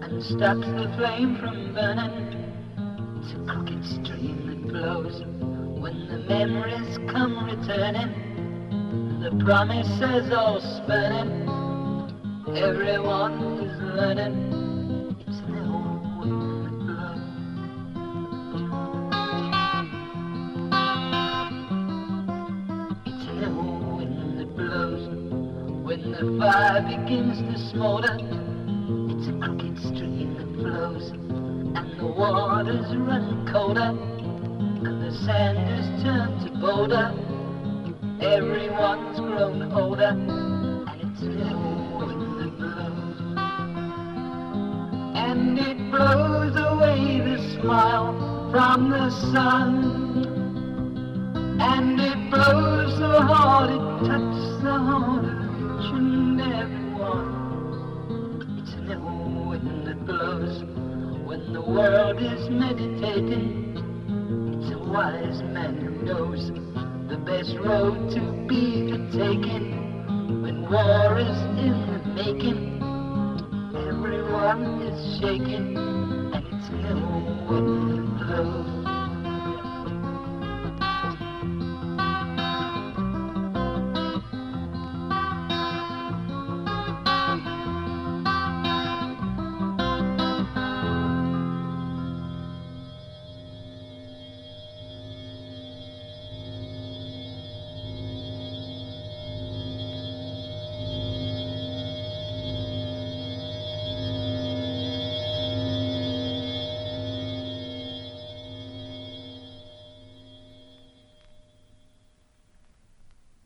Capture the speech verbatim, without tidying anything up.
and stops the flame from burning. It's a crooked stream that flows when the memories come returning. The promises all spurning, everyone is learning. It's the old wind that blows. It's the old wind that blows when the fire begins to smolder. It's a crooked stream that flows and the waters run colder and the sand is turned to boulder. Everyone's grown older and it's the old wind that blows. And it blows away the smile from the sun, and it blows so hard it touches the heart of each and every one. It's an old wind that blows when the world is meditating. It's a wise man who knows the best road to be a taking. When war is in the making, everyone is shaking, and it's an old wind that blows.